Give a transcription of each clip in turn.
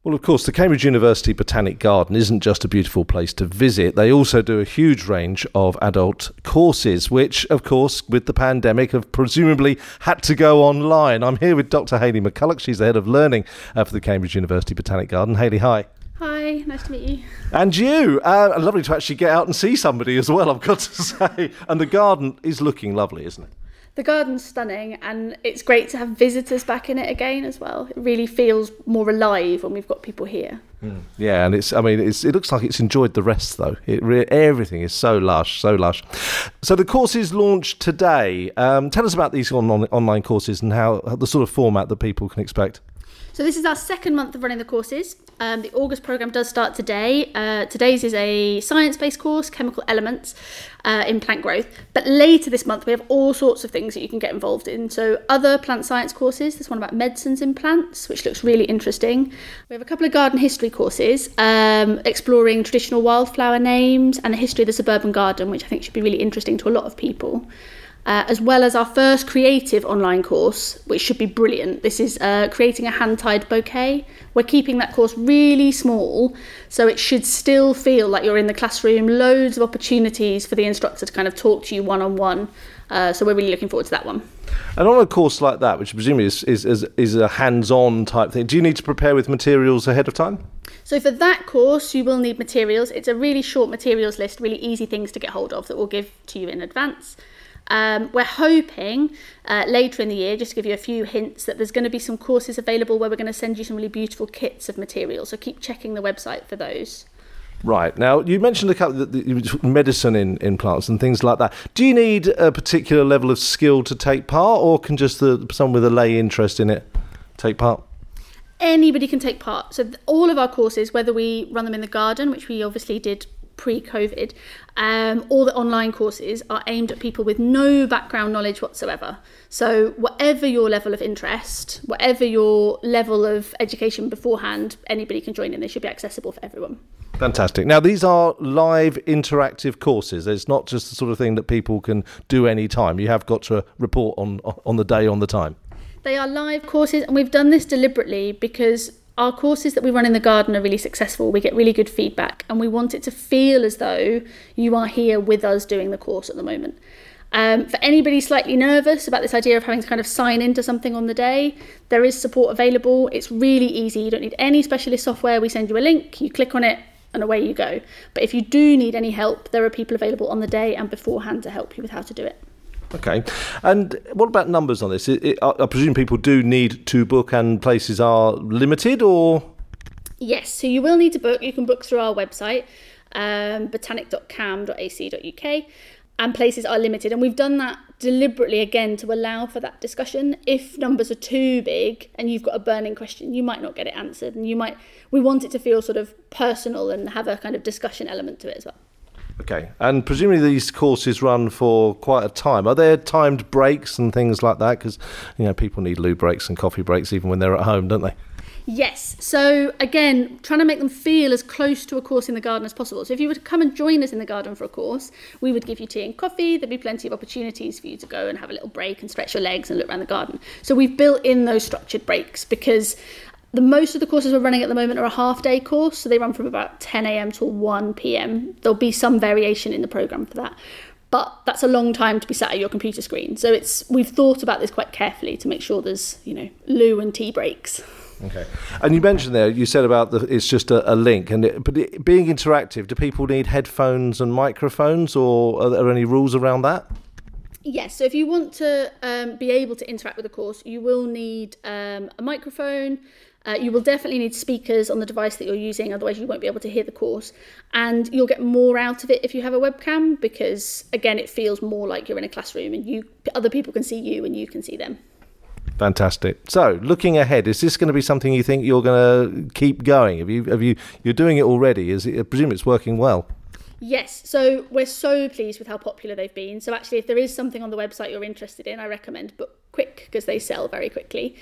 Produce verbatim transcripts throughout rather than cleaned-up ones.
Well, of course, the Cambridge University Botanic Garden isn't just a beautiful place to visit. They also do a huge range of adult courses, which, of course, with the pandemic, have presumably had to go online. I'm here with Doctor Hayley McCulloch. She's the Head of Learning uh, for the Cambridge University Botanic Garden. Hayley, hi. Hi, nice to meet you. And you. Uh, lovely to actually get out and see somebody as well, I've got to say. And the garden is looking lovely, isn't it? The garden's stunning, and it's great to have visitors back in it again as well. It really feels more alive when we've got people here. Mm. Yeah, and it's, I mean, it's, it looks like it's enjoyed the rest, though. It re- everything is so lush, so lush. So the courses launched today. Um, tell us about these on, on, online courses and how the sort of format that people can expect. So this is our second month of running the courses. Um, the August programme does start today. Uh, today's is a science-based course, chemical elements uh, in plant growth. But later this month, we have all sorts of things that you can get involved in. So other plant science courses, there's one about medicines in plants, which looks really interesting. We have a couple of garden history courses, um, exploring traditional wildflower names and the history of the suburban garden, which I think should be really interesting to a lot of people. Uh, as well as our first creative online course, which should be brilliant. This is uh, creating a hand-tied bouquet. We're keeping that course really small, so it should still feel like you're in the classroom. Loads of opportunities for the instructor to kind of talk to you one-on-one. Uh, so we're really looking forward to that one. And on a course like that, which presumably is, is, is, is a hands-on type thing, do you need to prepare with materials ahead of time? So for that course, you will need materials. It's a really short materials list, really easy things to get hold of that we'll give to you in advance. Um, we're hoping uh, later in the year, just to give you a few hints, that there's going to be some courses available where we're going to send you some really beautiful kits of materials. So keep checking the website for those. Right. Now, you mentioned a couple of the, the medicine in, in plants and things like that. Do you need a particular level of skill to take part, or can just the, someone with a lay interest in it take part? Anybody can take part. So all of our courses, whether we run them in the garden, which we obviously did pre-COVID, um, all the online courses are aimed at people with no background knowledge whatsoever. So whatever your level of interest, whatever your level of education beforehand, anybody can join in. They should be accessible for everyone. Fantastic. Now, these are live interactive courses. It's not just the sort of thing that people can do any time. You have got to report on on the day, on the time. They are live courses, and we've done this deliberately because our courses that we run in the garden are really successful. We get really good feedback, and we want it to feel as though you are here with us doing the course at the moment. Um, for anybody slightly nervous about this idea of having to kind of sign into something on the day, there is support available. It's really easy. You don't need any specialist software. We send you a link, you click on it, and away you go. But if you do need any help, there are people available on the day and beforehand to help you with how to do it. Okay. And what about numbers on this? It, it, I presume people do need to book and places are limited, or? Yes, so you will need to book. You can book through our website, um, botanic dot cam dot a c dot u k, and places are limited. And we've done that deliberately, again, to allow for that discussion. If numbers are too big and you've got a burning question, you might not get it answered. And you might. We want it to feel sort of personal and have a kind of discussion element to it as well. Okay, and presumably these courses run for quite a time. Are there timed breaks and things like that? Because, you know, people need loo breaks and coffee breaks even when they're at home, don't they? Yes. So, again, trying to make them feel as close to a course in the garden as possible. So if you were to come and join us in the garden for a course, we would give you tea and coffee. There'd be plenty of opportunities for you to go and have a little break and stretch your legs and look around the garden. So we've built in those structured breaks because the most of the courses we're running at the moment are a half-day course, so they run from about ten a.m. till one p.m. There'll be some variation in the programme for that, but that's a long time to be sat at your computer screen. So it's we've thought about this quite carefully to make sure there's, you know, loo and tea breaks. Okay. And you mentioned there, you said about the, it's just a, a link, and it, but it, being interactive, do people need headphones and microphones, or are there any rules around that? Yes, so if you want to um, be able to interact with the course, you will need um, a microphone. Uh, you will definitely need speakers on the device that you're using, otherwise you won't be able to hear the course. And you'll get more out of it if you have a webcam, because, again, it feels more like you're in a classroom and you other people can see you and you can see them. Fantastic. So, looking ahead, is this going to be something you think you're going to keep going? Have you, have you, you're doing it already. Is it, I presume it's working well. Yes, so we're so pleased with how popular they've been. So actually, if there is something on the website you're interested in, I recommend book quick because they sell very quickly.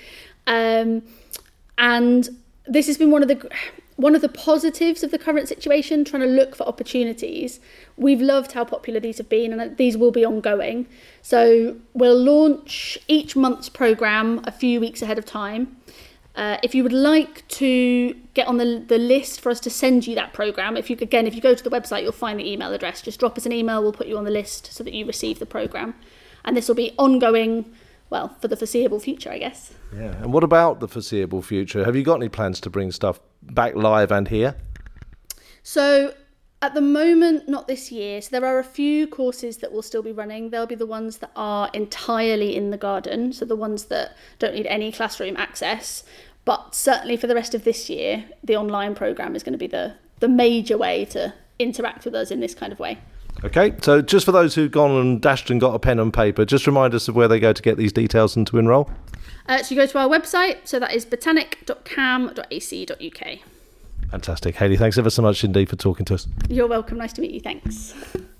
Um, and this has been one of the one of the positives of the current situation, trying to look for opportunities. We've loved how popular these have been, and these will be ongoing. So we'll launch each month's programme a few weeks ahead of time. Uh, if you would like to get on the the list for us to send you that programme, if you again, if you go to the website, you'll find the email address. Just drop us an email, we'll put you on the list so that you receive the programme. And this will be ongoing, well, for the foreseeable future, I guess. Yeah. And what about the foreseeable future? Have you got any plans to bring stuff back live and here? So at the moment, not this year. So there are a few courses that will still be running. There'll be the ones that are entirely in the garden, so the ones that don't need any classroom access. But certainly for the rest of this year, the online programme is going to be the, the major way to interact with us in this kind of way. Okay, so just for those who've gone and dashed and got a pen and paper, just remind us of where they go to get these details and to enrol. Uh, so you go to our website, so that is botanic dot cam dot a c dot u k. Fantastic. Hayley, thanks ever so much indeed for talking to us. You're welcome. Nice to meet you. Thanks.